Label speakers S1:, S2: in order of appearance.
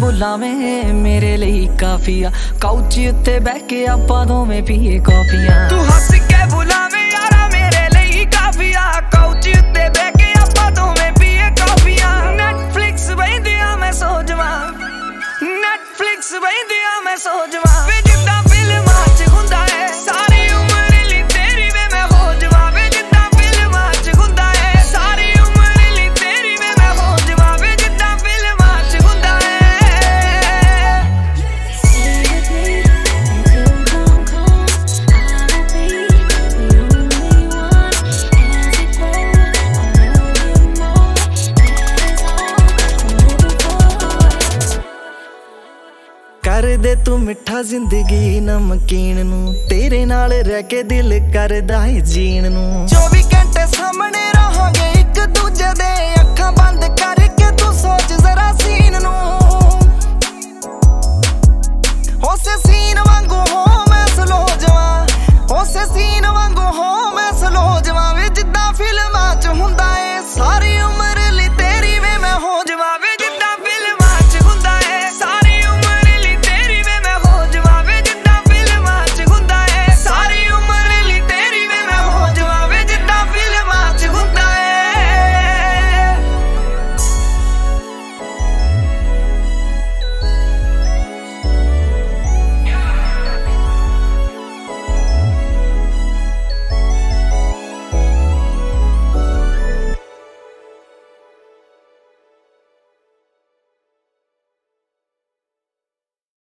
S1: बुलावें मेरे लिए काफी आ काउच उत्ते बह के आपां दोवें पीए कॉफियां
S2: तू हंस के बुलावें यारा मेरे लिए काफी आ काउच उत्ते बह के आपां दोवें पीए कॉफियां नेटफ्लिक्स बहिंदियां मैं सो जावां नेटफ्लिक्स बहिंदियां मैं सो जावां वे जिद्दां फिल्मां च हुंदा है सारी उम्र लई तेरी वे मैं हो जावां वे जिद्दां फिल्मां च हुंदा है सारी उम्र लई तेरी वे मैं हो जावां वे जिद्दां फिल्मां च हुंदा है
S1: कर दे तू मिठा जिंदगी नमकीन नू तेरे नाल रह के दिल करदा है जीण नू
S2: 24 घंटे सामने रहांगे एक दूजे दे अखां बंद करके तू सोच जरा सीन नू उस सीन वांगू हो